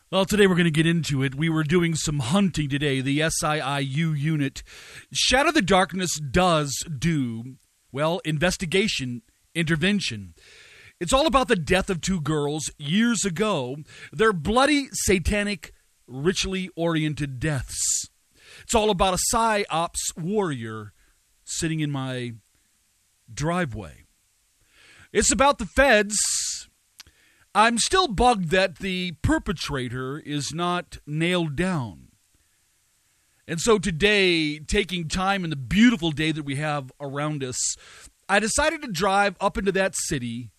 Well, today we're going to get into it. We were doing some hunting today. The SIIU unit. Shadow the Darkness does do, well, investigation, intervention. It's all about the death of two girls years ago. They're bloody, satanic, ritually oriented deaths. It's all about a PsyOps warrior sitting in my driveway. It's about the feds. I'm still bugged that the perpetrator is not nailed down. And so today, taking time in the beautiful day that we have around us, I decided to drive up into that city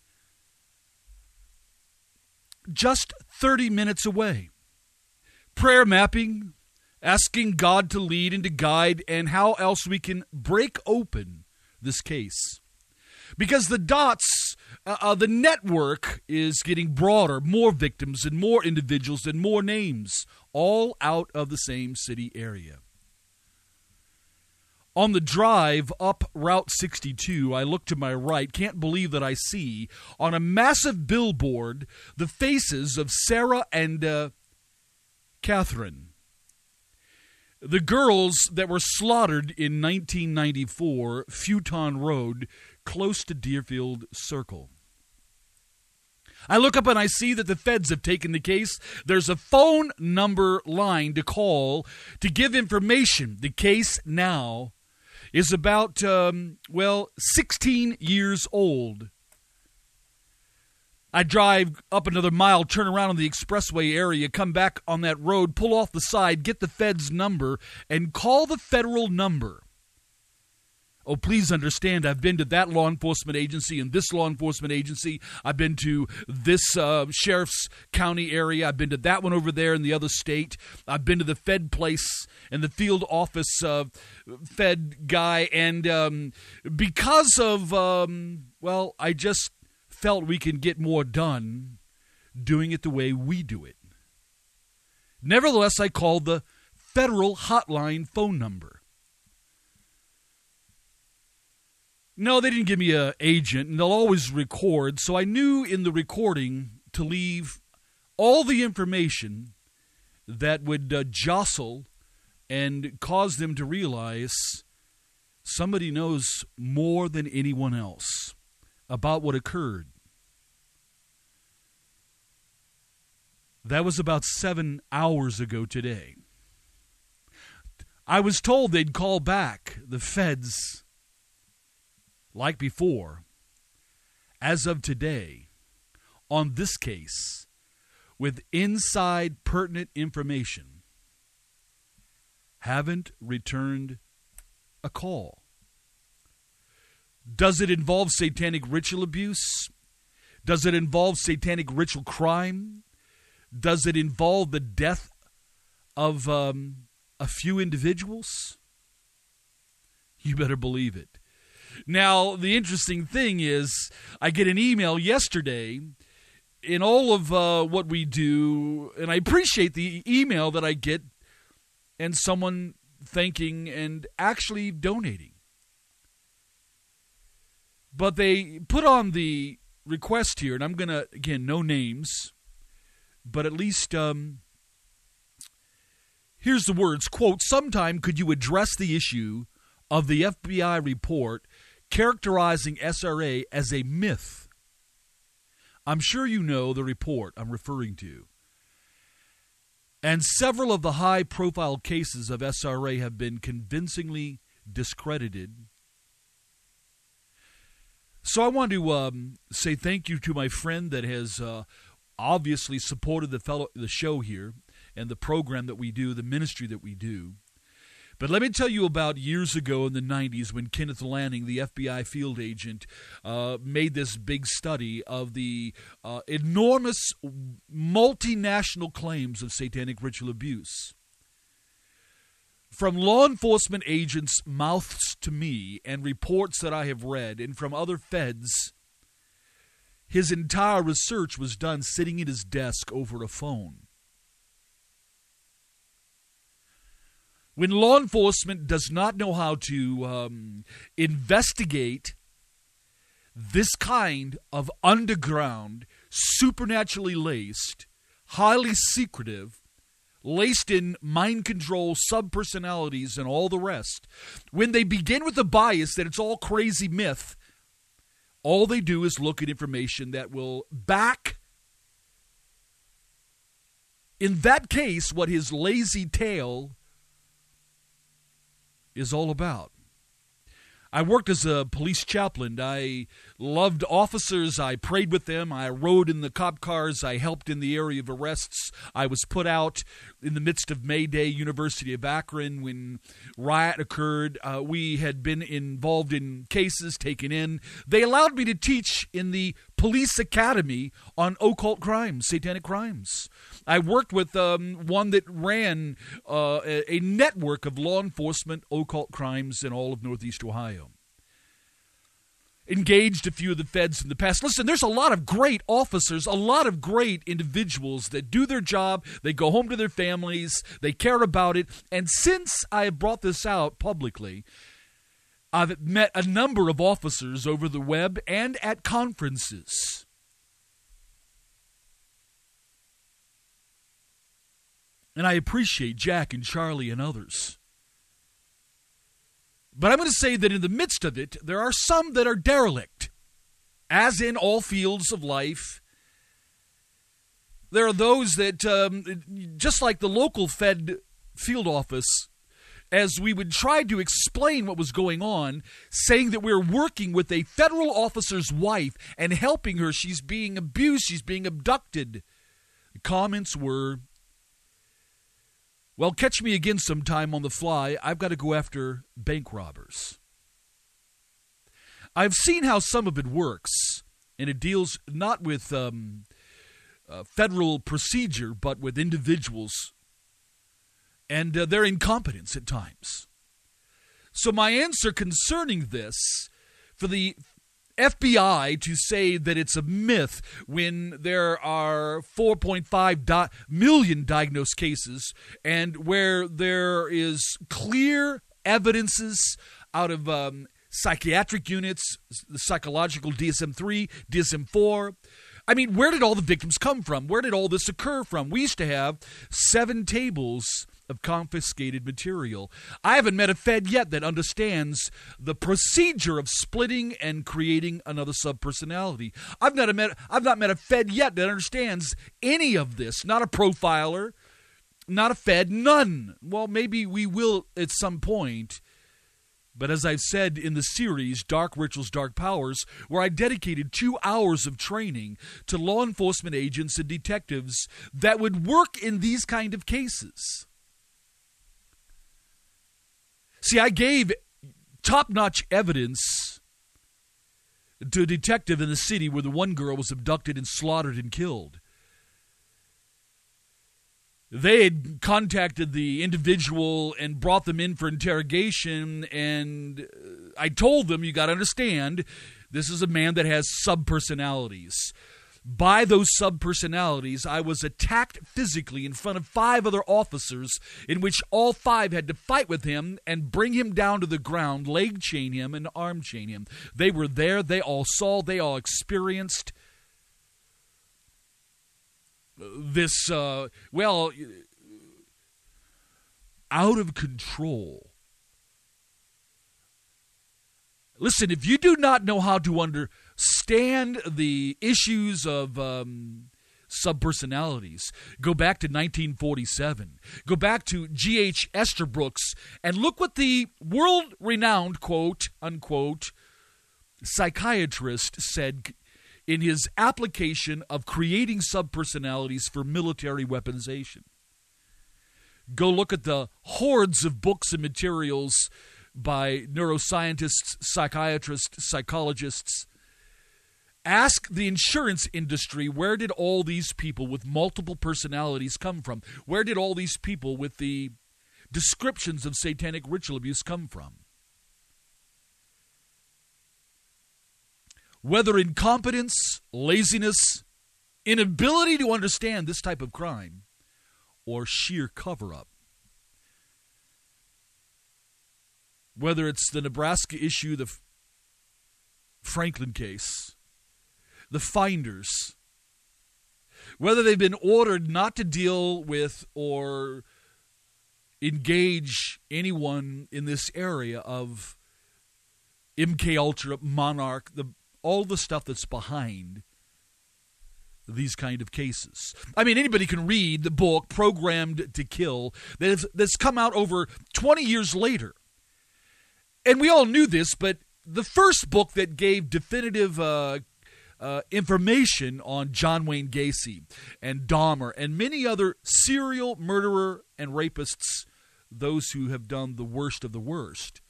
just 30 minutes away. Prayer mapping, asking God to lead and to guide, and how else we can break open this case. Because the dots, the network is getting broader, more victims and more individuals and more names, all out of the same city area. On the drive up Route 62, I look to my right, can't believe that I see, on a massive billboard, the faces of Sarah and Catherine. The girls that were slaughtered in 1994, Futon Road, close to Deerfield Circle. I look up and I see that the feds have taken the case. There's a phone number line to call to give information. The case now is about, 16 years old. I drive up another mile, turn around on the expressway area, come back on that road, pull off the side, get the Fed's number, and call the federal number. Oh, please understand, I've been to that law enforcement agency and this law enforcement agency. I've been to this sheriff's county area. I've been to that one over there in the other state. I've been to the Fed place and the field office Fed guy. And because of, I just felt we can get more done doing it the way we do it. Nevertheless, I called the federal hotline phone number. No, they didn't give me an agent, and they'll always record, so I knew in the recording to leave all the information that would jostle and cause them to realize somebody knows more than anyone else about what occurred. That was about 7 hours ago today. I was told they'd call back, the feds, like before, as of today, on this case, with inside pertinent information. Haven't returned a call. Does it involve satanic ritual abuse? Does it involve satanic ritual crime? Does it involve the death of a few individuals? You better believe it. Now, the interesting thing is, I get an email yesterday in all of what we do, and I appreciate the email that I get, and someone thanking and actually donating. But they put on the request here, and I'm going to, again, no names, but at least, here's the words, quote, "Sometime could you address the issue of the FBI report characterizing SRA as a myth? I'm sure you know the report I'm referring to. And several of the high-profile cases of SRA have been convincingly discredited. So I want to say thank you to my friend that has obviously supported the show here and the program that we do, the ministry that we do. But let me tell you about years ago in the 90s when Kenneth Lanning, the FBI field agent, made this big study of the enormous multinational claims of satanic ritual abuse. From law enforcement agents' mouths to me and reports that I have read and from other feds, his entire research was done sitting at his desk over a phone. When law enforcement does not know how to investigate this kind of underground, supernaturally laced, highly secretive, laced in mind control, subpersonalities, and all the rest, when they begin with the bias that it's all crazy myth, all they do is look at information that will back, in that case, what his lazy tale is all about. I worked as a police chaplain. I loved officers. I prayed with them. I rode in the cop cars. I helped in the area of arrests. I was put out in the midst of May Day, University of Akron, when riot occurred. We had been involved in cases taken in. They allowed me to teach in the police academy on occult crimes, satanic crimes. I worked with one that ran a network of law enforcement occult crimes in all of Northeast Ohio. Engaged a few of the feds in the past. Listen, there's a lot of great officers, a lot of great individuals that do their job, they go home to their families, they care about it, and since I have brought this out publicly, I've met a number of officers over the web and at conferences. And I appreciate Jack and Charlie and others. But I'm going to say that in the midst of it, there are some that are derelict. As in all fields of life, there are those that, just like the local Fed field office, as we would try to explain what was going on, saying that we're working with a federal officer's wife and helping her, she's being abused, she's being abducted. The comments were, well, catch me again sometime on the fly. I've got to go after bank robbers. I've seen how some of it works, and it deals not with federal procedure, but with individuals and their incompetence at times. So my answer concerning this, for the FBI to say that it's a myth when there are 4.5 million diagnosed cases and where there is clear evidences out of psychiatric units, the psychological DSM-3, DSM-4. I mean, where did all the victims come from? Where did all this occur from? We used to have 7 tables of confiscated material. I haven't met a Fed yet that understands the procedure of splitting and creating another subpersonality. I've not met a Fed yet that understands any of this. Not a profiler, not a Fed, none. Well, maybe we will at some point. But as I've said in the series, Dark Rituals, Dark Powers, where I dedicated 2 hours of training to law enforcement agents and detectives that would work in these kind of cases. See, I gave top-notch evidence to a detective in the city where the one girl was abducted and slaughtered and killed. They had contacted the individual and brought them in for interrogation, and I told them, you got to understand, this is a man that has subpersonalities. By those subpersonalities, I was attacked physically in front of 5 other officers, in which all 5 had to fight with him and bring him down to the ground, leg chain him and arm chain him. They were there, they all saw, they all experienced this, out of control. Listen, if you do not know how to understand the issues of subpersonalities, go back to 1947. Go back to G.H. Esterbrooks and look what the world-renowned, quote-unquote, psychiatrist said in his application of creating subpersonalities for military weaponization. Go look at the hordes of books and materials by neuroscientists, psychiatrists, psychologists. Ask the insurance industry, where did all these people with multiple personalities come from? Where did all these people with the descriptions of satanic ritual abuse come from? Whether incompetence, laziness, inability to understand this type of crime, or sheer cover-up. Whether it's the Nebraska issue, the Franklin case, the Finders, whether they've been ordered not to deal with or engage anyone in this area of MK Ultra, Monarch, all the stuff that's behind these kind of cases. I mean, anybody can read the book Programmed to Kill that's come out over 20 years later. And we all knew this, but the first book that gave definitive information on John Wayne Gacy and Dahmer and many other serial murderer and rapists, those who have done the worst of the worst,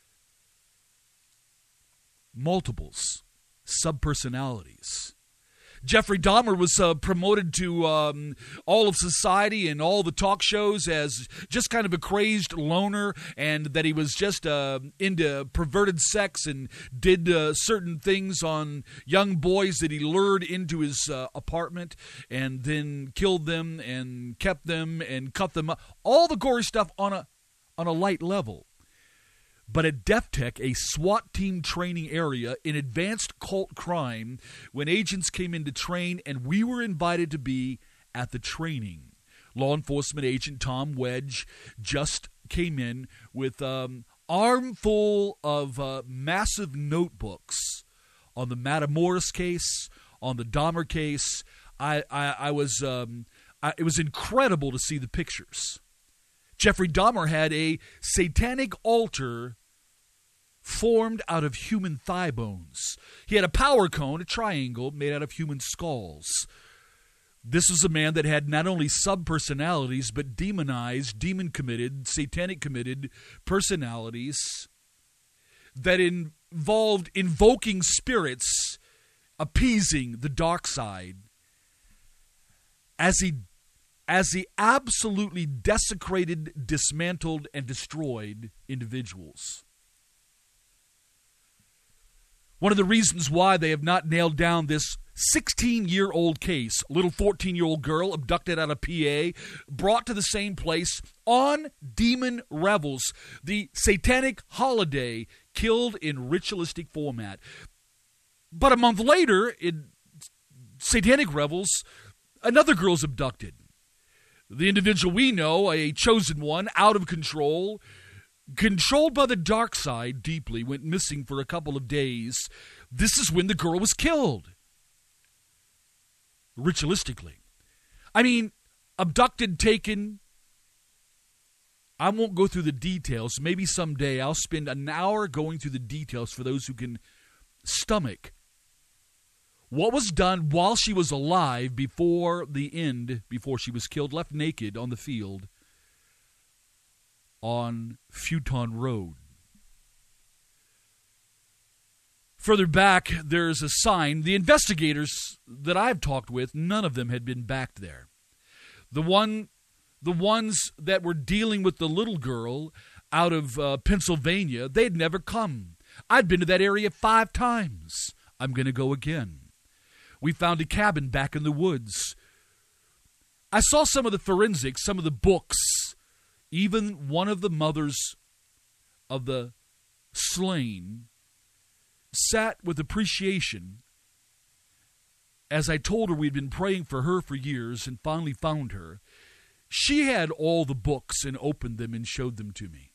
multiples, subpersonalities. Jeffrey Dahmer was promoted to all of society and all the talk shows as just kind of a crazed loner, and that he was just into perverted sex and did certain things on young boys that he lured into his apartment and then killed them and kept them and cut them up. All the gory stuff on a light level. But at DefTech, a SWAT team training area in advanced cult crime, when agents came in to train and we were invited to be at the training, law enforcement agent Tom Wedge just came in with armful of massive notebooks on the Matamoros case, on the Dahmer case. It was incredible to see the pictures. Jeffrey Dahmer had a satanic altar formed out of human thigh bones. He had a power cone, a triangle, made out of human skulls. This was a man that had not only sub-personalities, but demonized, demon-committed, satanic-committed personalities that involved invoking spirits, appeasing the dark side, as he absolutely desecrated, dismantled, and destroyed individuals. One of the reasons why they have not nailed down this 16-year-old case, little 14-year-old girl abducted out of PA, brought to the same place on demon revels, the satanic holiday, killed in ritualistic format. But a month later, in satanic revels, another girl's abducted. The individual we know, a chosen one, out of control, controlled by the dark side deeply, went missing for a couple of days. This is when the girl was killed. Ritualistically. I mean, abducted, taken. I won't go through the details. Maybe someday I'll spend an hour going through the details for those who can stomach what was done while she was alive before the end, before she was killed, left naked on the field on Futon Road. Further back, there's a sign. The investigators that I've talked with, none of them had been back there. The ones that were dealing with the little girl out of Pennsylvania, they had never come. I'd been to that area 5 times. I'm going to go again. We found a cabin back in the woods. I saw some of the forensics, some of the books. Even one of the mothers of the slain sat with appreciation as I told her we'd been praying for her for years and finally found her. She had all the books and opened them and showed them to me.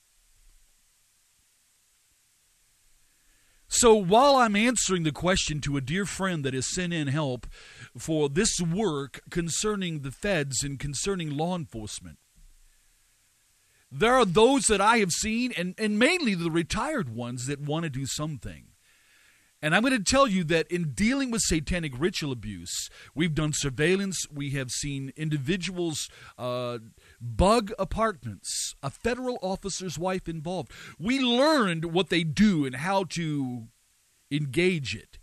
So while I'm answering the question to a dear friend that has sent in help for this work concerning the feds and concerning law enforcement, there are those that I have seen, and mainly the retired ones, that want to do something. And I'm going to tell you that in dealing with satanic ritual abuse, we've done surveillance. We have seen individuals bug apartments, a federal officer's wife involved. We learned what they do and how to engage it.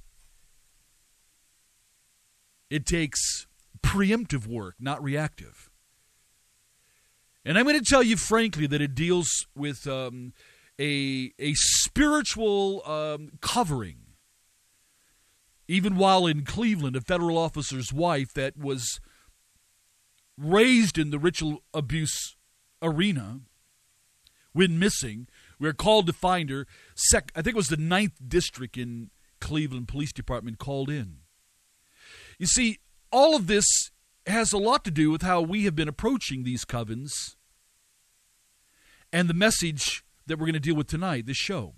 It takes preemptive work, not reactive. And I'm going to tell you frankly that it deals with a spiritual covering. Even while in Cleveland, a federal officer's wife that was raised in the ritual abuse arena went missing. We were called to find her. I think it was the 9th District in Cleveland Police Department called in. You see, all of this has a lot to do with how we have been approaching these covens and the message that we're going to deal with tonight, this show.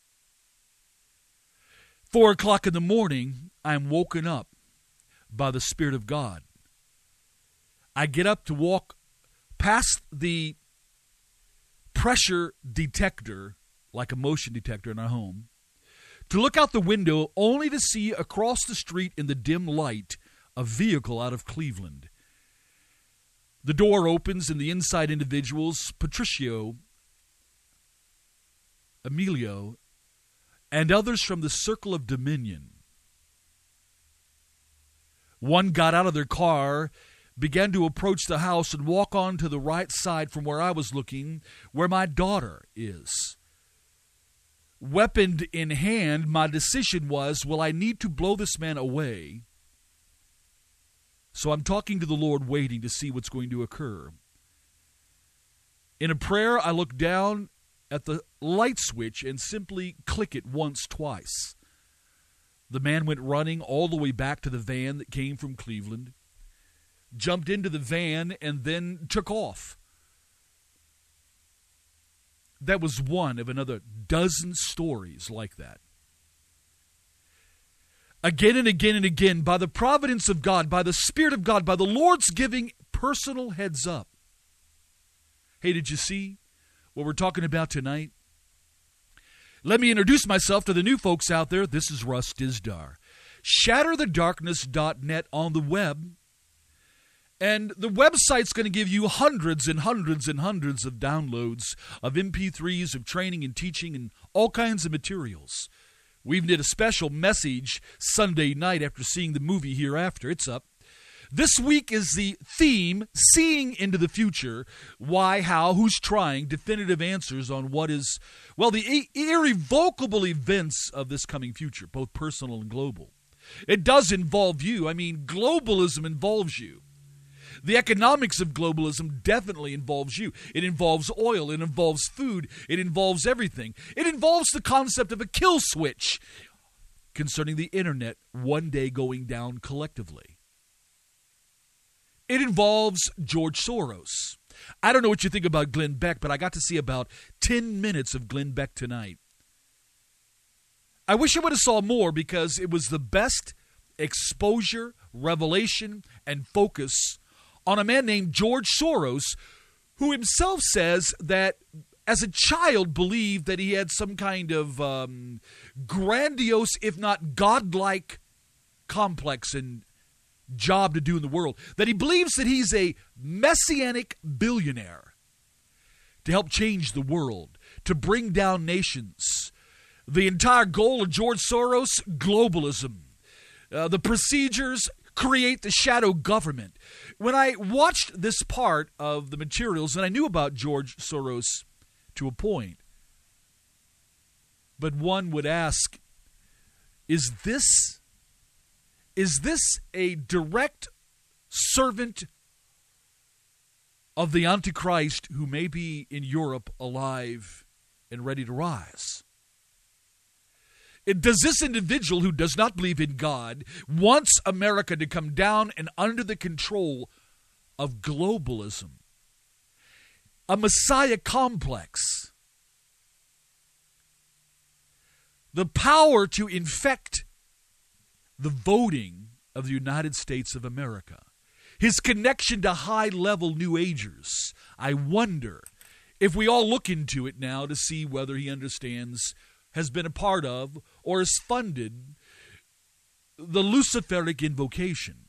4 o'clock in the morning, I'm woken up by the Spirit of God. I get up to walk past the pressure detector, like a motion detector in our home, to look out the window only to see across the street in the dim light a vehicle out of Cleveland. The door opens and the inside individuals, Patricio, Emilio, and others from the Circle of Dominion. One got out of their car, began to approach the house and walk on to the right side from where I was looking, where my daughter is. Weapon in hand, my decision was, well, I need to blow this man away. So I'm talking to the Lord, waiting to see what's going to occur. In a prayer, I look down at the light switch and simply click it once, twice. The man went running all the way back to the van that came from Cleveland, jumped into the van, and then took off. That was one of another dozen stories like that. Again and again and again, by the providence of God, by the Spirit of God, by the Lord's giving personal heads up. Hey, did you see what we're talking about tonight? Let me introduce myself to the new folks out there. This is Russ Dizdar. ShatterTheDarkness.net on the web. And the website's going to give you hundreds and hundreds and hundreds of downloads of MP3s, of training and teaching, and all kinds of materials. We even did a special message Sunday night after seeing the movie Hereafter. It's up. This week is the theme, Seeing into the Future. Why, how, who's trying, definitive answers on what is, well, the irrevocable events of this coming future, both personal and global. It does involve you. I mean, globalism involves you. The economics of globalism definitely involves you. It involves oil. It involves food. It involves everything. It involves the concept of a kill switch concerning the internet one day going down collectively. It involves George Soros. I don't know what you think about Glenn Beck, but I got to see about 10 minutes of Glenn Beck tonight. I wish I would have saw more because it was the best exposure, revelation, and focus on a man named George Soros, who himself says that as a child believed that he had some kind of grandiose, if not godlike, complex and job to do in the world, that he believes that he's a messianic billionaire to help change the world, to bring down nations. The entire goal of George Soros, globalism. The procedures, create the shadow government. When I watched this part of the materials, and I knew about George Soros to a point, but one would ask, is this a direct servant of the Antichrist who may be in Europe alive and ready to rise? Does this individual who does not believe in God wants America to come down and under the control of globalism, a Messiah complex, the power to infect the voting of the United States of America, his connection to high-level New Agers? I wonder if we all look into it now to see whether he understands, has been a part of, or has funded the Luciferic invocation.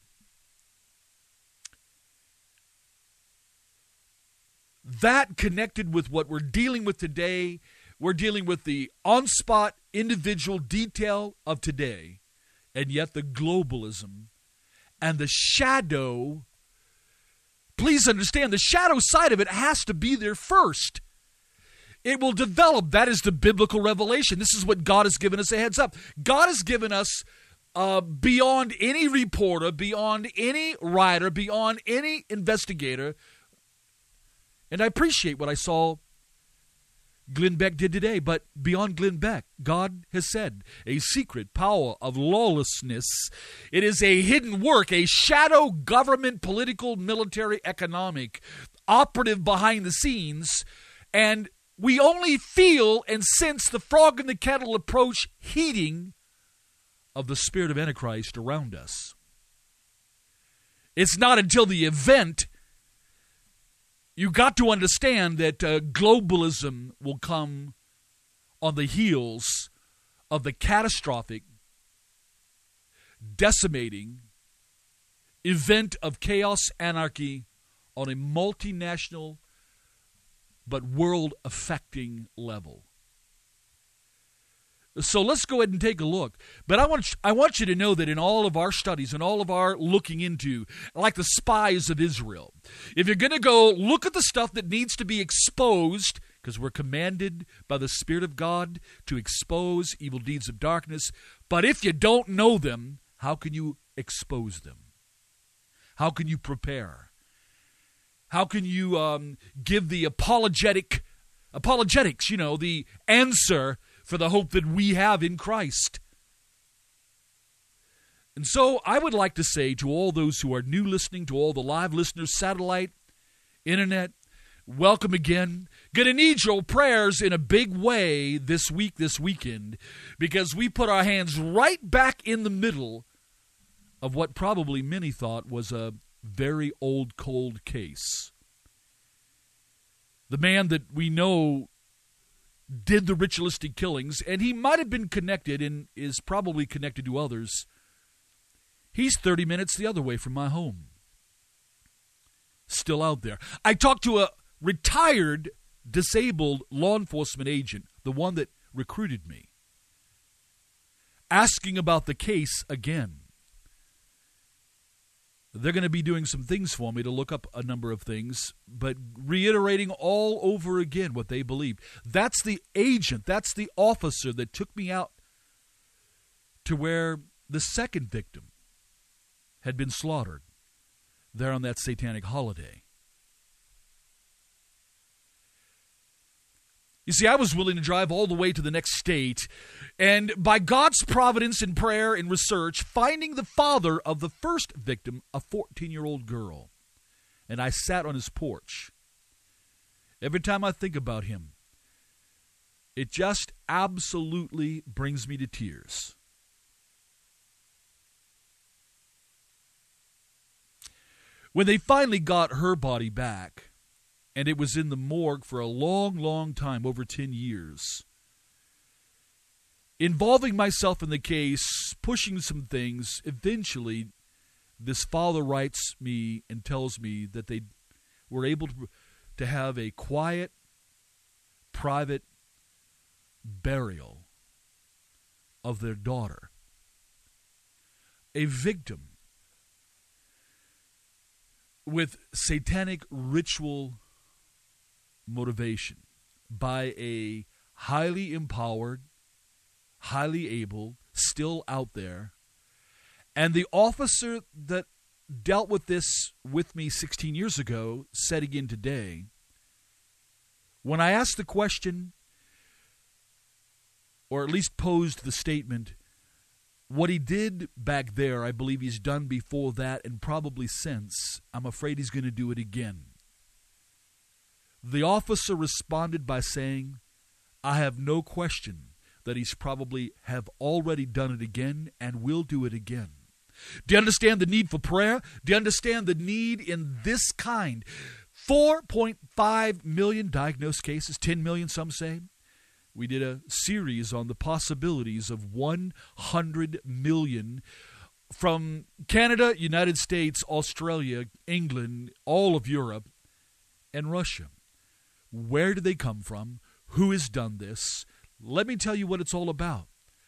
That connected with what we're dealing with today, we're dealing with the on-spot individual detail of today, and yet the globalism and the shadow. Please understand, the shadow side of it has to be there first. It will develop. That is the biblical revelation. This is what God has given us a heads up. God has given us beyond any reporter, beyond any writer, beyond any investigator. And I appreciate what I saw Glenn Beck did today. But beyond Glenn Beck, God has said, a secret power of lawlessness. It is a hidden work, a shadow government, political, military, economic, operative behind the scenes. And we only feel and sense the frog in the kettle approach heating of the spirit of Antichrist around us. It's not until the event you got to understand that globalism will come on the heels of the catastrophic, decimating event of chaos, anarchy on a multinational but world-affecting level. So let's go ahead and take a look. But I want you to know that in all of our studies and all of our looking into, like the spies of Israel, if you're going to go look at the stuff that needs to be exposed, because we're commanded by the Spirit of God to expose evil deeds of darkness, but if you don't know them, how can you expose them? How can you prepare? How can you give the apologetics, the answer for the hope that we have in Christ? And so I would like to say to all those who are new listening, to all the live listeners, satellite, internet, welcome again. Going to need your prayers in a big way this week, this weekend, because we put our hands right back in the middle of what probably many thought was a very old, cold case. The man that we know did the ritualistic killings, and he might have been connected and is probably connected to others. He's 30 minutes the other way from my home. Still out there. I talked to a retired, disabled law enforcement agent, the one that recruited me, asking about the case again. They're going to be doing some things for me to look up a number of things, but reiterating all over again what they believe. That's the agent, that's the officer that took me out to where the second victim had been slaughtered there on that satanic holiday. You see, I was willing to drive all the way to the next state, and by God's providence and prayer and research, finding the father of the first victim, a 14-year-old girl. And I sat on his porch. Every time I think about him, it just absolutely brings me to tears. When they finally got her body back, and it was in the morgue for a long, long time, over 10 years. Involving myself in the case, pushing some things, eventually this father writes me and tells me that they were able to have a quiet, private burial of their daughter. A victim with satanic ritual motivation by a highly empowered, highly able, still out there. And the officer that dealt with this with me 16 years ago said again today, when I asked the question, or at least posed the statement, what he did back there, I believe he's done before that and probably since. I'm afraid he's going to do it again. The officer responded by saying, I have no question that he's probably have already done it again and will do it again. Do you understand the need for prayer? Do you understand the need in this kind? 4.5 million diagnosed cases, 10 million some say. We did a series on the possibilities of 100 million from Canada, United States, Australia, England, all of Europe, and Russia. Where did they come from? Who has done this? Let me tell you what it's all about.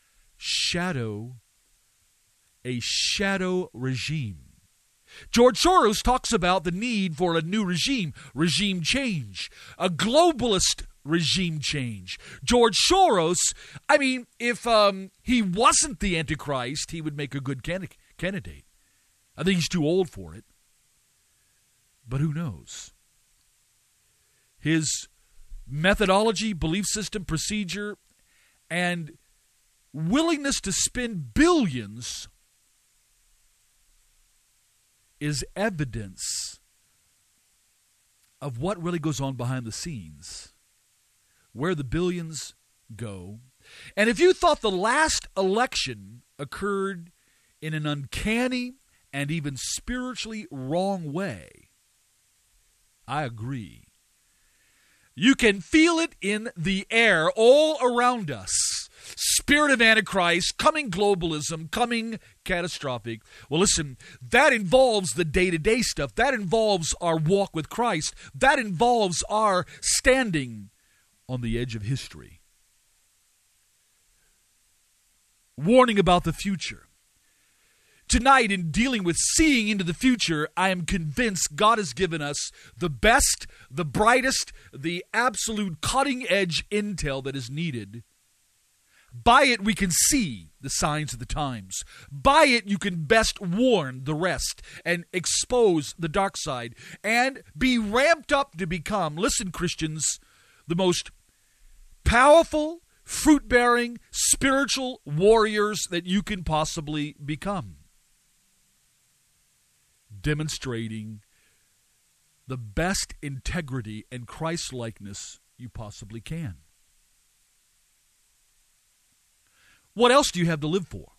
A shadow regime. George Soros talks about the need for a new regime change, a globalist regime change. George Soros, if he wasn't the Antichrist, he would make a good candidate. I think he's too old for it. But who knows? His methodology, belief system, procedure, and willingness to spend billions is evidence of what really goes on behind the scenes, where the billions go. And if you thought the last election occurred in an uncanny and even spiritually wrong way, I agree. You can feel it in the air all around us. Spirit of Antichrist, coming globalism, coming catastrophic. Well, listen, that involves the day-to-day stuff. That involves our walk with Christ. That involves our standing on the edge of history. Warning about the future. Tonight, in dealing with seeing into the future, I am convinced God has given us the best, the brightest, the absolute cutting-edge intel that is needed. By it, we can see the signs of the times. By it, you can best warn the rest and expose the dark side and be ramped up to become, listen, Christians, the most powerful, fruit-bearing, spiritual warriors that you can possibly become. Demonstrating the best integrity and Christ-likeness you possibly can. What else do you have to live for?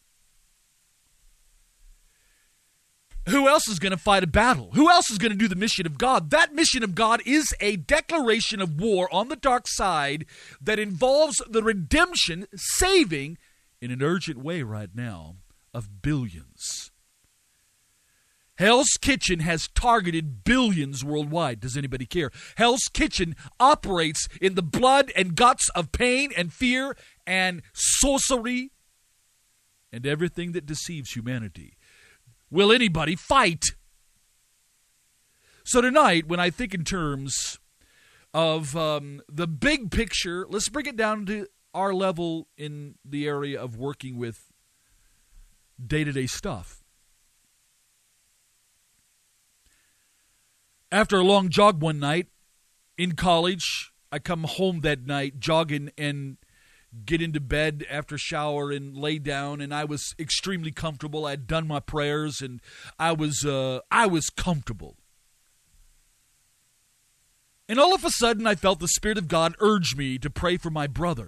Who else is going to fight a battle? Who else is going to do the mission of God? That mission of God is a declaration of war on the dark side that involves the redemption, saving, in an urgent way right now, of billions. Hell's Kitchen has targeted billions worldwide. Does anybody care? Hell's Kitchen operates in the blood and guts of pain and fear and sorcery and everything that deceives humanity. Will anybody fight? So tonight, when I think in terms of the big picture, let's bring it down to our level in the area of working with day-to-day stuff. After a long jog one night in college, I come home that night jogging and get into bed after shower and lay down, and I was extremely comfortable. I had done my prayers, and I was comfortable. And all of a sudden, I felt the Spirit of God urge me to pray for my brother.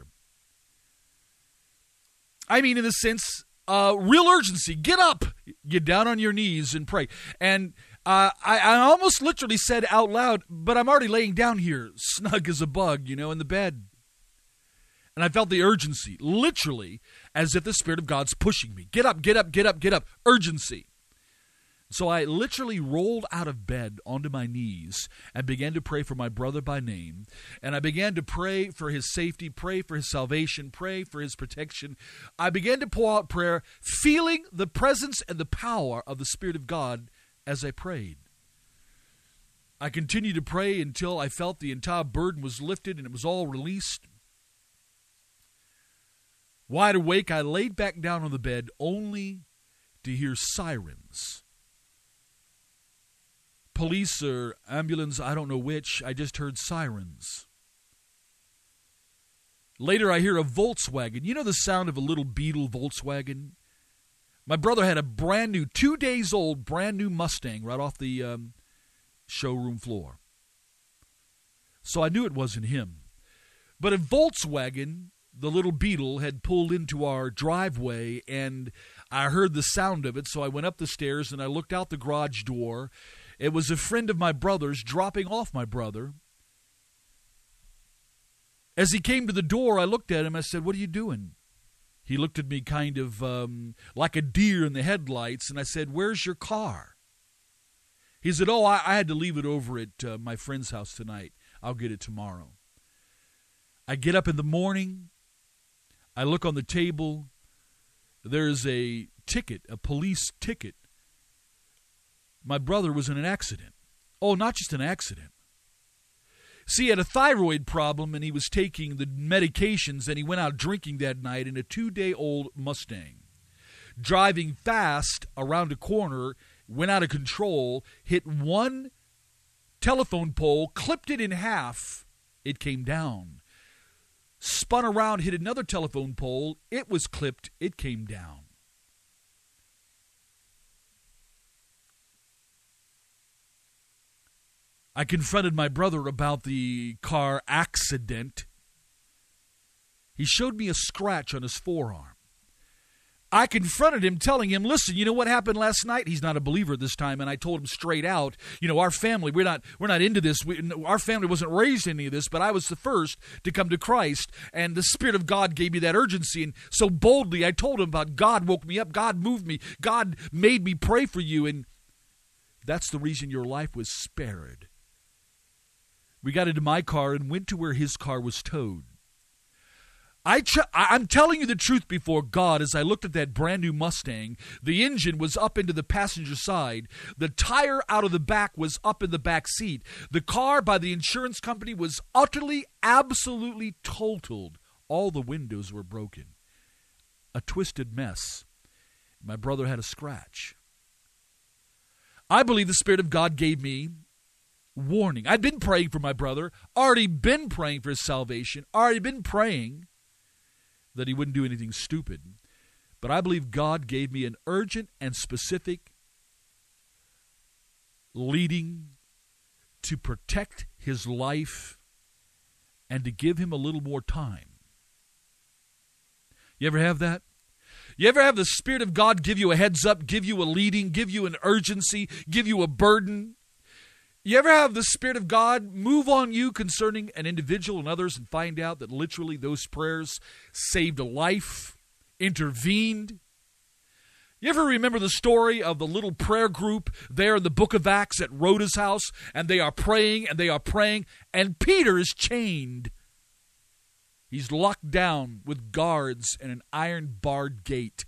I mean, in the sense, real urgency. Get up, get down on your knees and pray. And I almost literally said out loud, but I'm already laying down here, snug as a bug, in the bed. And I felt the urgency, literally, as if the Spirit of God's pushing me. Get up, get up, get up, get up. Urgency. So I literally rolled out of bed onto my knees and began to pray for my brother by name. And I began to pray for his safety, pray for his salvation, pray for his protection. I began to pour out prayer, feeling the presence and the power of the Spirit of God as I prayed. I continued to pray until I felt the entire burden was lifted and it was all released. Wide awake, I laid back down on the bed only to hear sirens. Police or ambulance, I don't know which, I just heard sirens. Later I hear a Volkswagen. You know the sound of a little Beetle Volkswagen? My brother had a brand new, 2 days old, brand new Mustang right off the showroom floor. So I knew it wasn't him. But a Volkswagen, the little Beetle, had pulled into our driveway, and I heard the sound of it, so I went up the stairs and I looked out the garage door. It was a friend of my brother's dropping off my brother. As he came to the door, I looked at him. I said, "What are you doing?" He looked at me kind of like a deer in the headlights, and I said, "Where's your car?" He said, "Oh, I had to leave it over at my friend's house tonight. I'll get it tomorrow." I get up in the morning. I look on the table. There's a ticket, a police ticket. My brother was in an accident. Oh, not just an accident. See, he had a thyroid problem, and he was taking the medications, and he went out drinking that night in a 2-day-old Mustang. Driving fast around a corner, went out of control, hit one telephone pole, clipped it in half, It came down. Spun around, hit another telephone pole. It was clipped. It came down. I confronted my brother about the car accident. He showed me a scratch on his forearm. I confronted him, telling him, listen, you know what happened last night? He's not a believer this time, and I told him straight out, our family, we're not into this. Our family wasn't raised in any of this, but I was the first to come to Christ, and the Spirit of God gave me that urgency, and so boldly I told him about God woke me up, God moved me, God made me pray for you, and that's the reason your life was spared. We got into my car and went to where his car was towed. I'm telling you the truth before God, as I looked at that brand new Mustang, the engine was up into the passenger side. The tire out of the back was up in the back seat. The car by the insurance company was utterly, absolutely totaled. All the windows were broken. A twisted mess. My brother had a scratch. I believe the Spirit of God gave me warning. I'd been praying for my brother, already been praying for his salvation, already been praying that he wouldn't do anything stupid. But I believe God gave me an urgent and specific leading to protect his life and to give him a little more time. You ever have that? You ever have the Spirit of God give you a heads up, give you a leading, give you an urgency, give you a burden? You ever have the Spirit of God move on you concerning an individual and others and find out that literally those prayers saved a life, intervened? You ever remember the story of the little prayer group there in the book of Acts at Rhoda's house, and they are praying, and Peter is chained. He's locked down with guards and an iron-barred gate.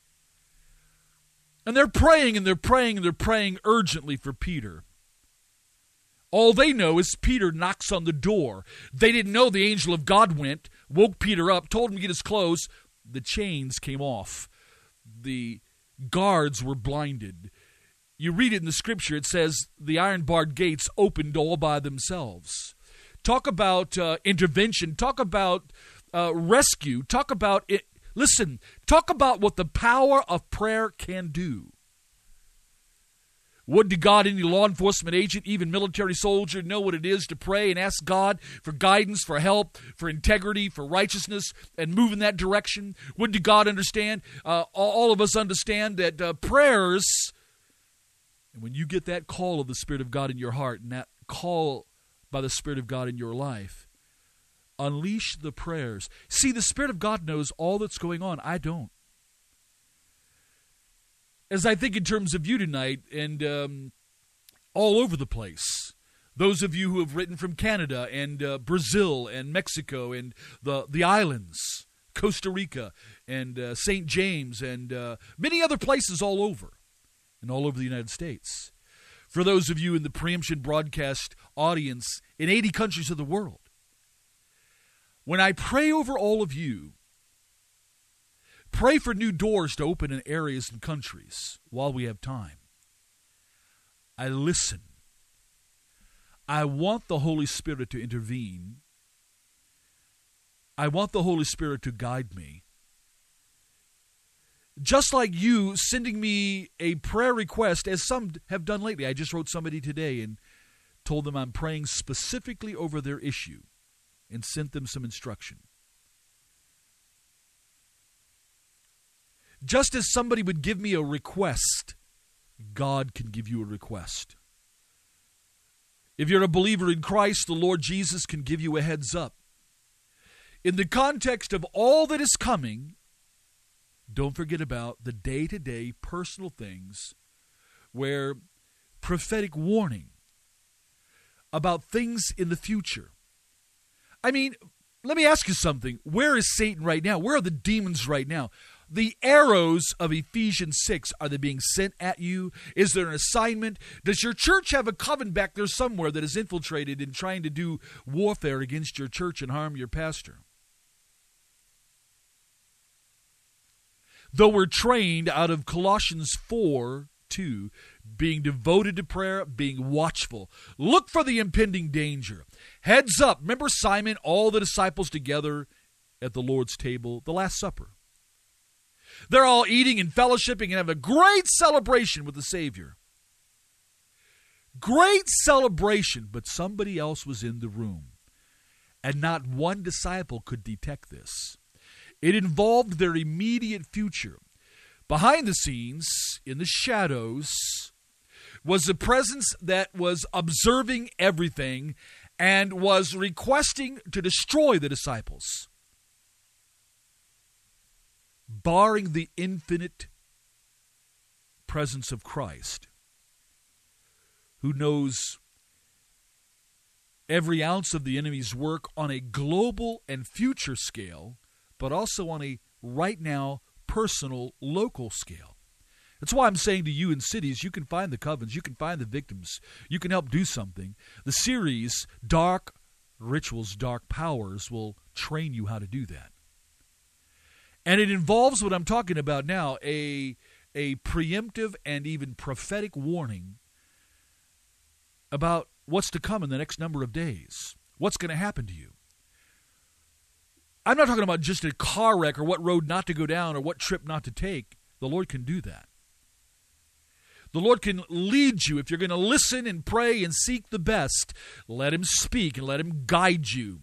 And they're praying urgently for Peter. All they know is Peter knocks on the door. They didn't know the angel of God went, woke Peter up, told him to get his clothes. The chains came off. The guards were blinded. You read it in the scripture, it says the iron-barred gates opened all by themselves. Talk about intervention. Talk about rescue. Talk about it. Listen, talk about what the power of prayer can do. Would to God any law enforcement agent, even military soldier, know what it is to pray and ask God for guidance, for help, for integrity, for righteousness, and move in that direction? Would to God understand, all of us understand that prayers, and when you get that call of the Spirit of God in your heart and that call by the Spirit of God in your life, unleash the prayers. See, the Spirit of God knows all that's going on. I don't. As I think in terms of you tonight and all over the place, those of you who have written from Canada and Brazil and Mexico and the islands, Costa Rica and St. James and many other places all over the United States. For those of you in the Preemption Broadcast audience in 80 countries of the world, when I pray over all of you, pray for new doors to open in areas and countries while we have time. I listen. I want the Holy Spirit to intervene. I want the Holy Spirit to guide me. Just like you sending me a prayer request, as some have done lately. I just wrote somebody today and told them I'm praying specifically over their issue and sent them some instruction. Just as somebody would give me a request, God can give you a request. If you're a believer in Christ, the Lord Jesus can give you a heads up. In the context of all that is coming, don't forget about the day-to-day personal things where prophetic warning about things in the future. I mean, let me ask you something. Where is Satan right now? Where are the demons right now? The arrows of Ephesians 6, are they being sent at you? Is there an assignment? Does your church have a coven back there somewhere that is infiltrated in trying to do warfare against your church and harm your pastor? Though we're trained out of Colossians 4 2, being devoted to prayer, being watchful. Look for the impending danger. Heads up. Remember Simon, all the disciples together at the Lord's table, the Last Supper. They're all eating and fellowshipping and have a great celebration with the Savior. Great celebration, but somebody else was in the room. And not one disciple could detect this. It involved their immediate future. Behind the scenes, in the shadows, was a presence that was observing everything and was requesting to destroy the disciples, barring the infinite presence of Christ, who knows every ounce of the enemy's work on a global and future scale, but also on a right now, personal, local scale. That's why I'm saying to you in cities, you can find the covens, you can find the victims, you can help do something. The series, Dark Rituals, Dark Powers, will train you how to do that. And it involves what I'm talking about now, a preemptive and even prophetic warning about what's to come in the next number of days. What's going to happen to you? I'm not talking about just a car wreck or what road not to go down or what trip not to take. The Lord can do that. The Lord can lead you. If you're going to listen and pray and seek the best, let Him speak and let Him guide you.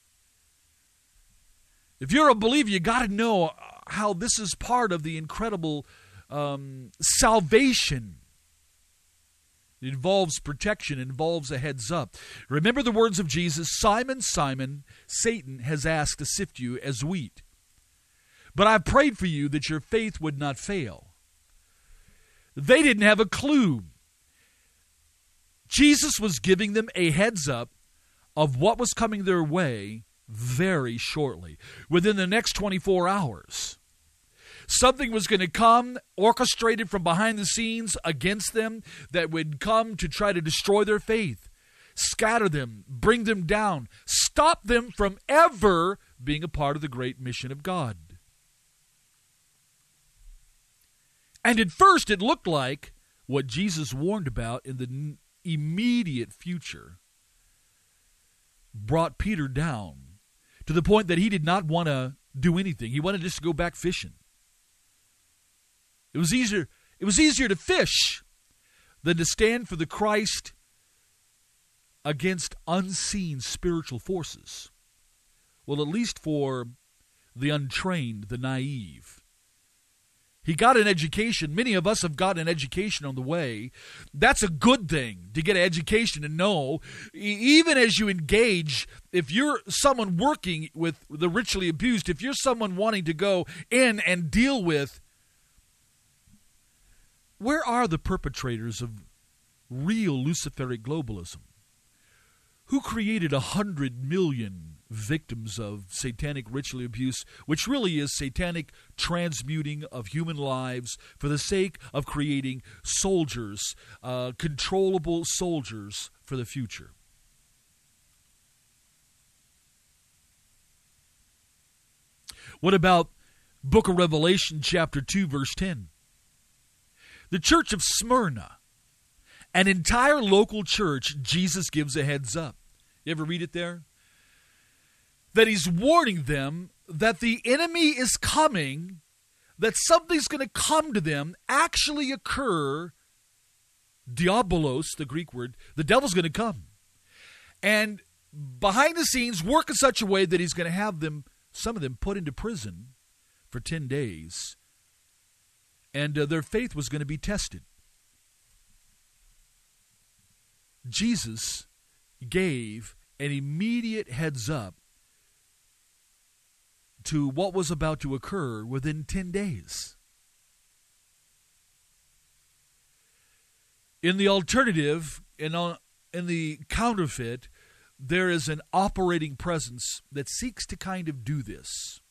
If you're a believer, you got to know how this is part of the incredible salvation. It involves protection. It involves a heads up. Remember the words of Jesus, Simon, Simon, Satan has asked to sift you as wheat. But I prayed for you that your faith would not fail. They didn't have a clue. Jesus was giving them a heads up of what was coming their way very shortly, within the next 24 hours. Something was going to come, orchestrated from behind the scenes against them, that would come to try to destroy their faith, scatter them, bring them down, stop them from ever being a part of the great mission of God. And at first it looked like what Jesus warned about in the immediate future brought Peter down to the point that he did not want to do anything. He wanted just to go back fishing. It was easier to fish than to stand for the Christ against unseen spiritual forces. Well, at least for the untrained, the naive. He got an education. Many of us have gotten an education on the way. That's a good thing, to get an education and know, even as you engage, if you're someone working with the ritually abused, if you're someone wanting to go in and deal with, where are the perpetrators of real Luciferic globalism? Who created 100 million victims of satanic ritual abuse, which really is satanic transmuting of human lives for the sake of creating soldiers, controllable soldiers for the future? What about Book of Revelation, chapter 2, verse 10? The church of Smyrna, an entire local church, Jesus gives a heads up. You ever read it there? That he's warning them that the enemy is coming, that something's going to come to them, actually occur. Diabolos, the Greek word, the devil's going to come. And behind the scenes, work in such a way that he's going to have them, some of them, put into prison for 10 days. And their faith was going to be tested. Jesus gave an immediate heads up to what was about to occur within 10 days. In the alternative, in the counterfeit, there is an operating presence that seeks to kind of do this.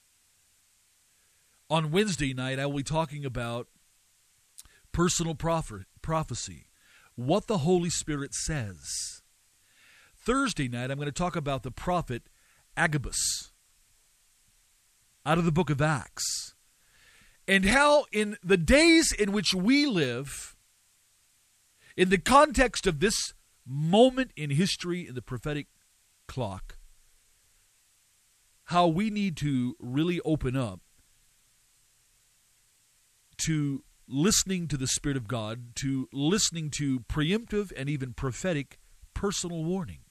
On Wednesday night, I will be talking about personal prophecy, what the Holy Spirit says. Thursday night, I'm going to talk about the prophet Agabus out of the book of Acts. And how in the days in which we live, in the context of this moment in history in the prophetic clock, how we need to really open up to listening to the Spirit of God, to listening to preemptive and even prophetic personal warning.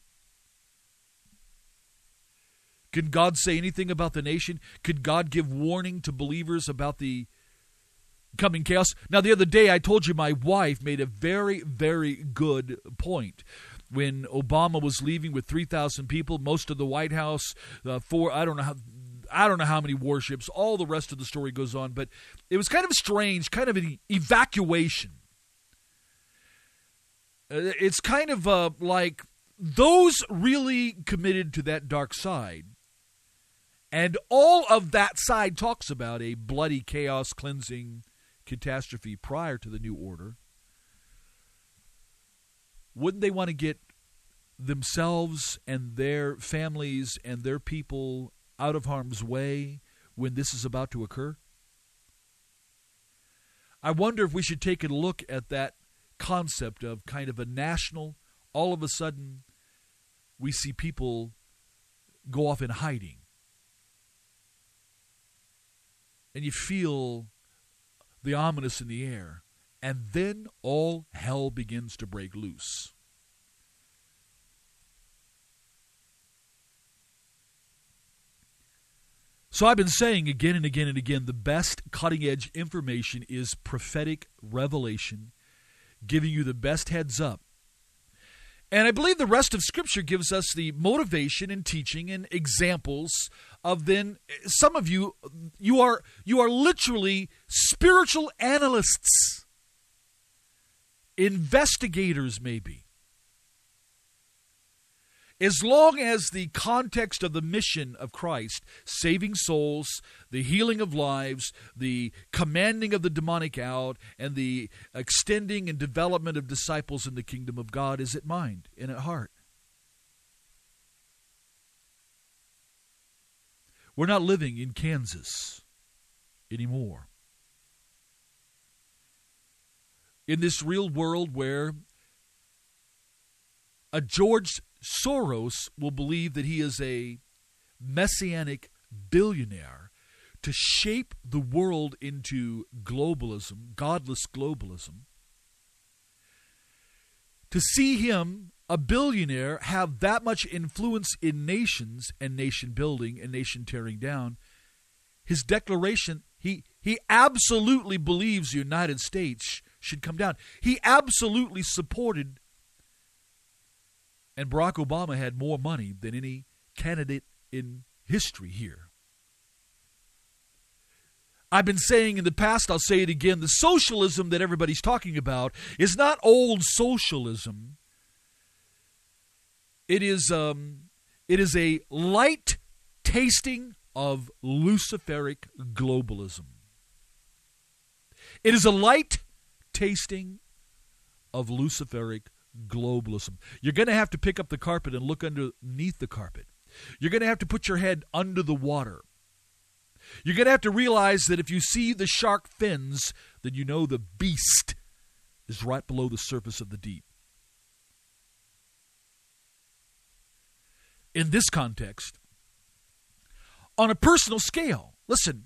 Can God say anything about the nation? Could God give warning to believers about the coming chaos? Now, the other day I told you my wife made a very, very good point. When Obama was leaving with 3,000 people, most of the White House, I don't know how many warships, all the rest of the story goes on, but it was kind of strange, kind of an evacuation. It's kind of like those really committed to that dark side. And all of that side talks about a bloody chaos, cleansing catastrophe prior to the new order. Wouldn't they want to get themselves and their families and their people out of harm's way when this is about to occur? I wonder if we should take a look at that concept of kind of a national, all of a sudden we see people go off in hiding. And you feel the ominous in the air. And then all hell begins to break loose. So I've been saying again and again and again, the best cutting-edge information is prophetic revelation, giving you the best heads up. And I believe the rest of Scripture gives us the motivation and teaching and examples of then, some of you are literally spiritual analysts, investigators maybe. As long as the context of the mission of Christ, saving souls, the healing of lives, the commanding of the demonic out, and the extending and development of disciples in the kingdom of God is at mind and at heart. We're not living in Kansas anymore. In this real world where a George Soros will believe that he is a messianic billionaire to shape the world into globalism, godless globalism. To see him, a billionaire, have that much influence in nations and nation building and nation tearing down, his declaration, he absolutely believes the United States should come down. He absolutely supported, and Barack Obama had more money than any candidate in history here. I've been saying in the past, I'll say it again, the socialism that everybody's talking about is not old socialism. It is a light tasting of Luciferic globalism. It is a light tasting of Luciferic globalism. You're going to have to pick up the carpet and look underneath the carpet. You're going to have to put your head under the water. You're going to have to realize that if you see the shark fins, then you know the beast is right below the surface of the deep. In this context, on a personal scale, listen,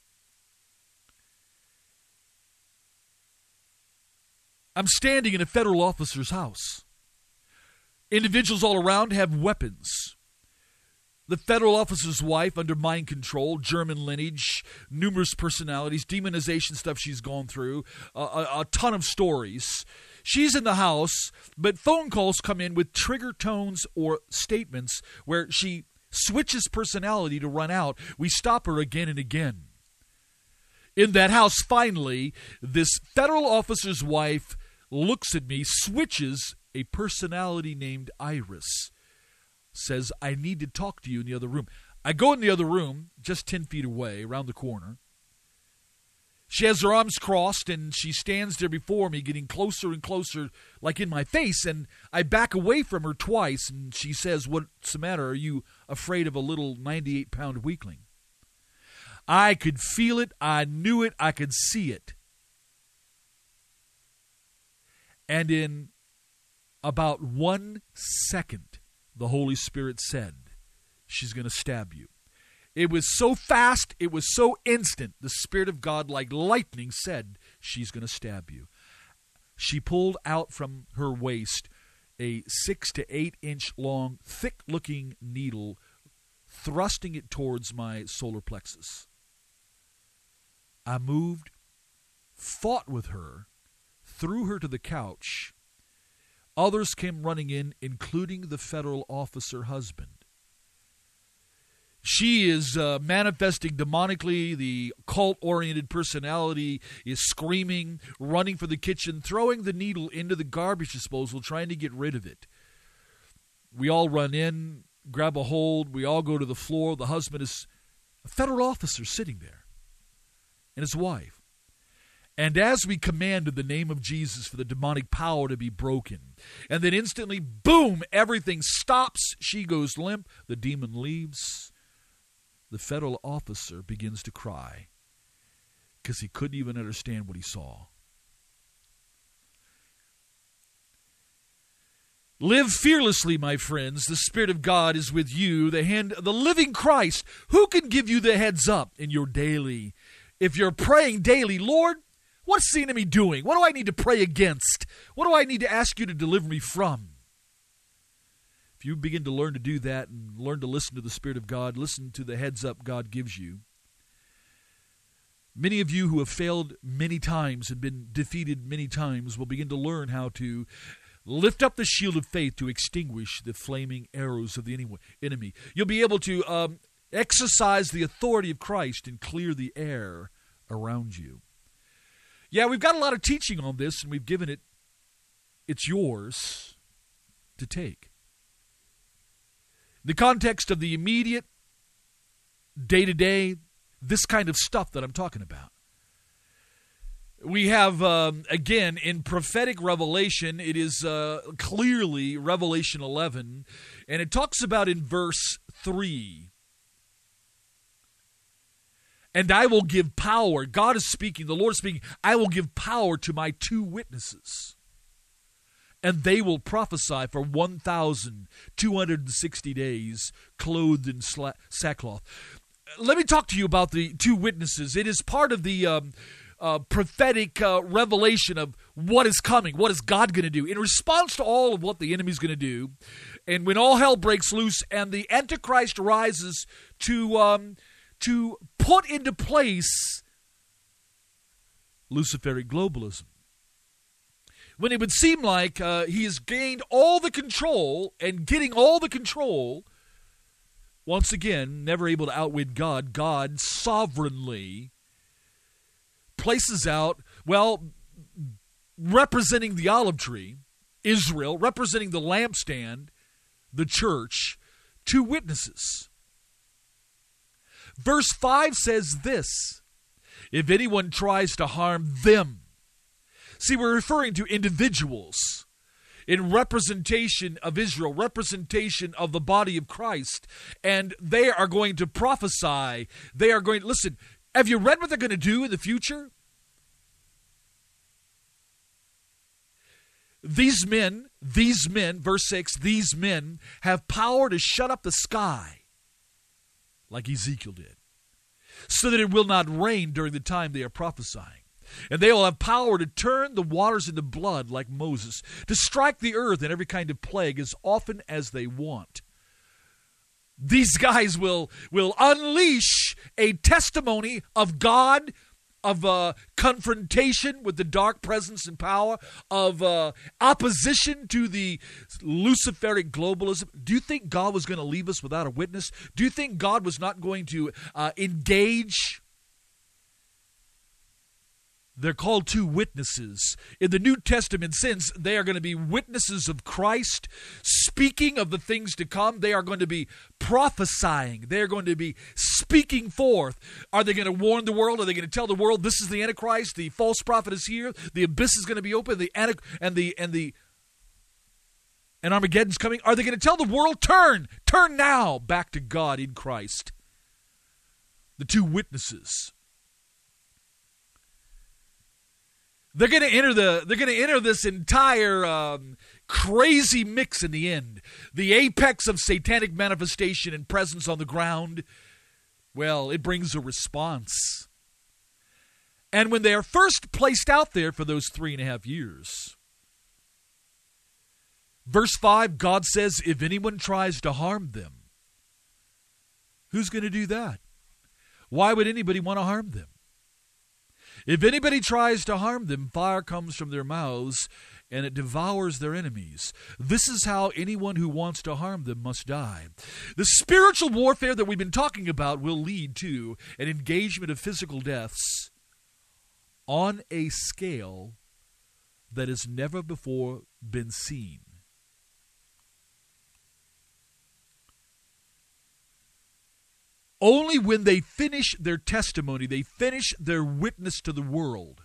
I'm standing in a federal officer's house. Individuals all around have weapons. The federal officer's wife, under mind control, German lineage, numerous personalities, demonization stuff she's gone through, a ton of stories. She's in the house, but phone calls come in with trigger tones or statements where she switches personality to run out. We stop her again and again. In that house, finally, this federal officer's wife looks at me, switches a personality named Iris, says, I need to talk to you in the other room. I go in the other room, just 10 feet away, around the corner. She has her arms crossed, and she stands there before me, getting closer and closer, like in my face, and I back away from her twice, and she says, what's the matter? Are you afraid of a little 98-pound weakling? I could feel it. I knew it. I could see it. And in about 1 second, the Holy Spirit said, she's going to stab you. It was so fast. It was so instant. The Spirit of God, like lightning, said, she's going to stab you. She pulled out from her waist a 6 to 8 inch long, thick-looking needle, thrusting it towards my solar plexus. I moved, fought with her, threw her to the couch. Others came running in, including the federal officer husband. She is manifesting demonically. The cult-oriented personality is screaming, running for the kitchen, throwing the needle into the garbage disposal, trying to get rid of it. We all run in, grab a hold. We all go to the floor. The husband is a federal officer sitting there, and his wife. And as we command in the name of Jesus for the demonic power to be broken, and then instantly, boom, everything stops. She goes limp. The demon leaves. The federal officer begins to cry because he couldn't even understand what he saw. Live fearlessly, my friends. The Spirit of God is with you, the hand of the living Christ. Who can give you the heads up in your daily? If you're praying daily, Lord, what's the enemy doing? What do I need to pray against? What do I need to ask you to deliver me from? If you begin to learn to do that and learn to listen to the Spirit of God, listen to the heads up God gives you, many of you who have failed many times and been defeated many times will begin to learn how to lift up the shield of faith to extinguish the flaming arrows of the enemy. You'll be able to exercise the authority of Christ and clear the air around you. Yeah, we've got a lot of teaching on this, and we've given it. It's yours to take. The context of the immediate, day-to-day, this kind of stuff that I'm talking about. We have, again, in prophetic revelation, it is clearly Revelation 11, and it talks about in verse 3, and I will give power, God is speaking, the Lord is speaking, I will give power to my 2 witnesses. And they will prophesy for 1,260 days, clothed in sackcloth. Let me talk to you about the 2 witnesses. It is part of the prophetic revelation of what is coming. What is God going to do? In response to all of what the enemy's going to do, and when all hell breaks loose and the Antichrist rises to put into place Luciferic globalism. When it would seem like he has gained all the control and getting all the control, once again, never able to outwit God, God sovereignly places out, well, representing the olive tree, Israel, representing the lampstand, the church, 2 witnesses. Verse 5 says this, if anyone tries to harm them. See, we're referring to individuals in representation of Israel, representation of the body of Christ, and they are going to prophesy. They are going to, listen, have you read what they're going to do in the future? These men, verse 6, these men have power to shut up the sky, like Ezekiel did, so that it will not rain during the time they are prophesying. And they will have power to turn the waters into blood like Moses, to strike the earth in every kind of plague as often as they want. These guys will unleash a testimony of God, of confrontation with the dark presence and power, of opposition to the Luciferic globalism. Do you think God was going to leave us without a witness? Do you think God was not going to engage? They're called 2 witnesses. In the New Testament sense, they are going to be witnesses of Christ, speaking of the things to come. They are going to be prophesying. They are going to be speaking forth. Are they going to warn the world? Are they going to tell the world this is the Antichrist? The false prophet is here. The abyss is going to be open. And Armageddon's coming. Are they going to tell the world, turn now back to God in Christ? the two witnesses. They're going to enter this entire crazy mix in the end. The apex of satanic manifestation and presence on the ground. Well, it brings a response. And when they are first placed out there for those 3.5 years, verse 5, God says, if anyone tries to harm them, who's going to do that? Why would anybody want to harm them? If anybody tries to harm them, fire comes from their mouths, and it devours their enemies. This is how anyone who wants to harm them must die. The spiritual warfare that we've been talking about will lead to an engagement of physical deaths on a scale that has never before been seen. Only when they finish their testimony, they finish their witness to the world.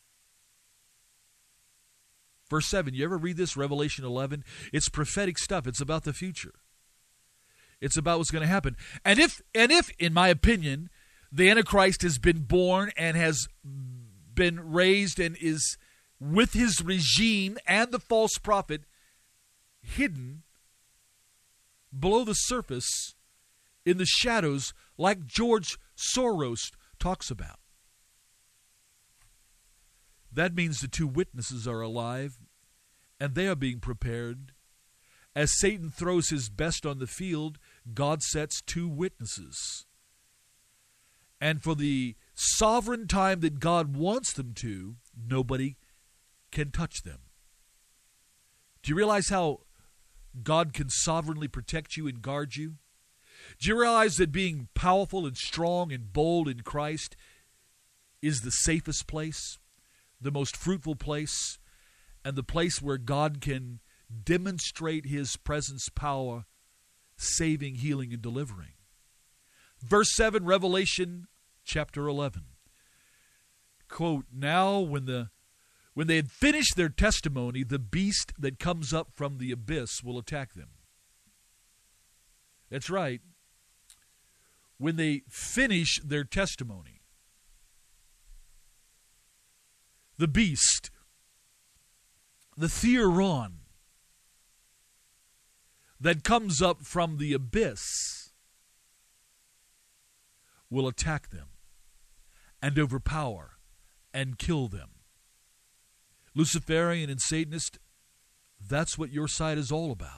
Verse 7, you ever read this, Revelation 11? It's prophetic stuff. It's about the future. It's about what's going to happen. And if, in my opinion, the Antichrist has been born and has been raised and is with his regime and the false prophet hidden below the surface in the shadows, like George Soros talks about. That means the two witnesses are alive, and they are being prepared. As Satan throws his best on the field, God sets two witnesses. And for the sovereign time that God wants them to, nobody can touch them. Do you realize how God can sovereignly protect you and guard you? Do you realize that being powerful and strong and bold in Christ is the safest place, the most fruitful place, and the place where God can demonstrate his presence, power, saving, healing, and delivering? Verse 7, Revelation chapter 11. Quote, now when they had finished their testimony, the beast that comes up from the abyss will attack them. That's right. When they finish their testimony, the beast, the Theron, that comes up from the abyss will attack them and overpower and kill them. Luciferian and Satanist, that's what your side is all about.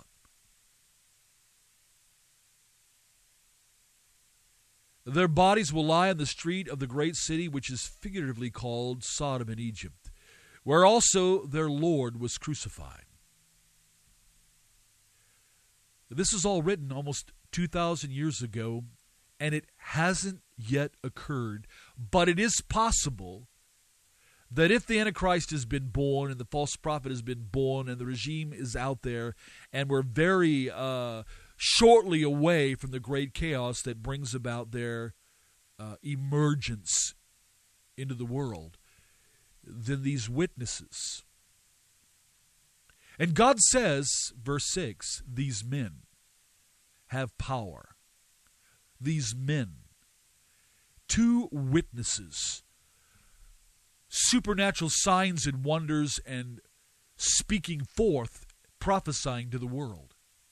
Their bodies will lie in the street of the great city, which is figuratively called Sodom and Egypt, where also their Lord was crucified. This is all written almost 2,000 years ago, and it hasn't yet occurred. But it is possible that if the Antichrist has been born and the false prophet has been born and the regime is out there, and we're very shortly away from the great chaos that brings about their emergence into the world, then these witnesses. And God says, verse 6, these men have power. These men, two witnesses, supernatural signs and wonders, and speaking forth, prophesying to the world.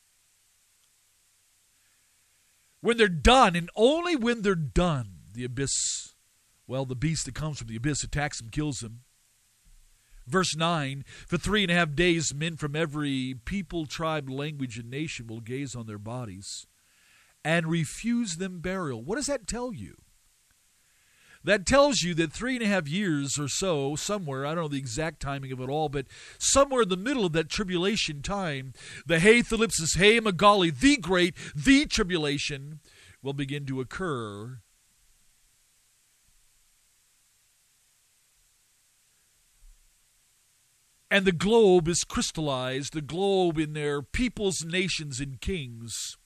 When they're done, and only when they're done, the abyss, well, the beast that comes from the abyss attacks them, kills them. Verse 9, for 3.5 days, men from every people, tribe, language, and nation will gaze on their bodies and refuse them burial. What does that tell you? That tells you that 3.5 years or so, somewhere, I don't know the exact timing of it all, but somewhere in the middle of that tribulation time, the Hey Thalipsis, Hey Magali, the great, the tribulation will begin to occur. And the globe is crystallized, the globe in their peoples, nations, and kings.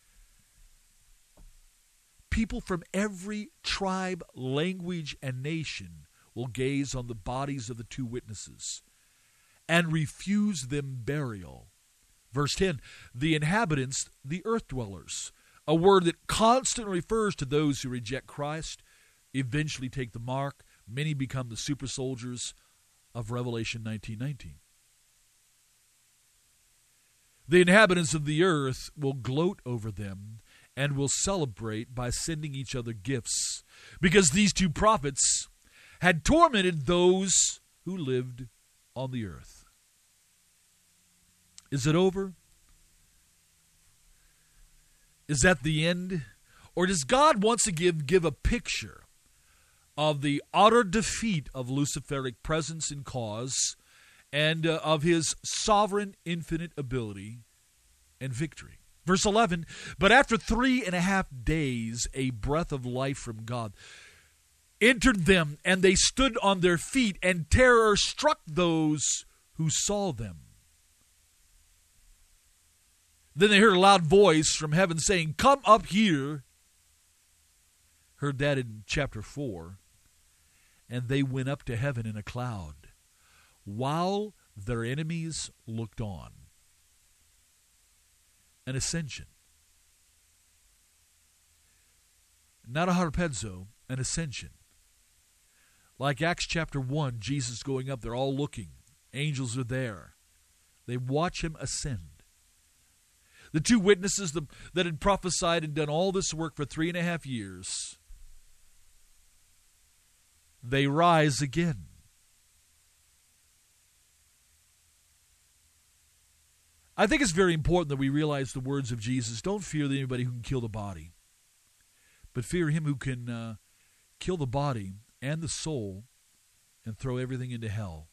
People from every tribe, language, and nation will gaze on the bodies of the two witnesses and refuse them burial. Verse 10, the inhabitants, the earth dwellers, a word that constantly refers to those who reject Christ, eventually take the mark. Many become the super soldiers of Revelation 19:19. The inhabitants of the earth will gloat over them and will celebrate by sending each other gifts, because these two prophets had tormented those who lived on the earth. Is it over? Is that the end? Or does God once again give a picture of the utter defeat of Luciferic presence and cause, and of his sovereign infinite ability and victory? Verse 11, but after 3.5 days, a breath of life from God entered them, and they stood on their feet, and terror struck those who saw them. Then they heard a loud voice from heaven saying, "Come up here." Heard that in chapter 4. And they went up to heaven in a cloud, while their enemies looked on. An ascension. Not a harpazo, an ascension. Like Acts chapter 1, Jesus going up, they're all looking. Angels are there. They watch him ascend. The two witnesses that had prophesied and done all this work for 3.5 years, they rise again. I think it's very important that we realize the words of Jesus. Don't fear anybody who can kill the body, but fear him who can kill the body and the soul and throw everything into hell.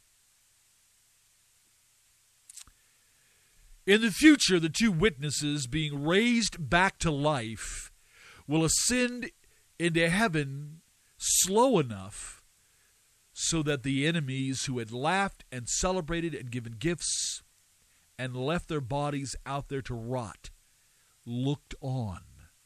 In the future, the two witnesses, being raised back to life, will ascend into heaven slow enough so that the enemies who had laughed and celebrated and given gifts and left their bodies out there to rot looked on.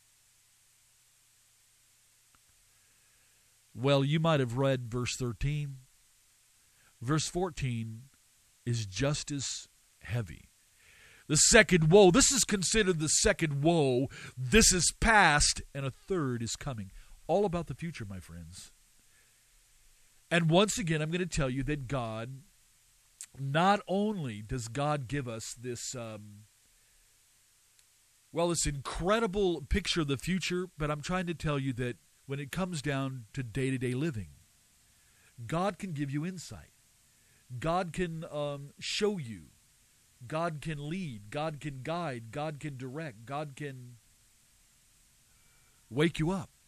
Well, you might have read verse 13. Verse 14 is just as heavy. The second woe. This is considered the second woe. This is past, and a third is coming. All about the future, my friends. And once again, I'm going to tell you that God, not only does God give us this, this incredible picture of the future, but I'm trying to tell you that when it comes down to day-to-day living, God can give you insight. God can show you. God can lead. God can guide. God can direct. God can wake you up.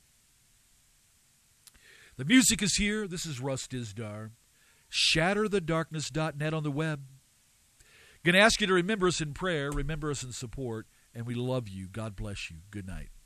The music is here. This is Russ Dizdar. ShatterTheDarkness.net on the web. Going to ask you to remember us in prayer, remember us in support, and we love you. God bless you. Good night.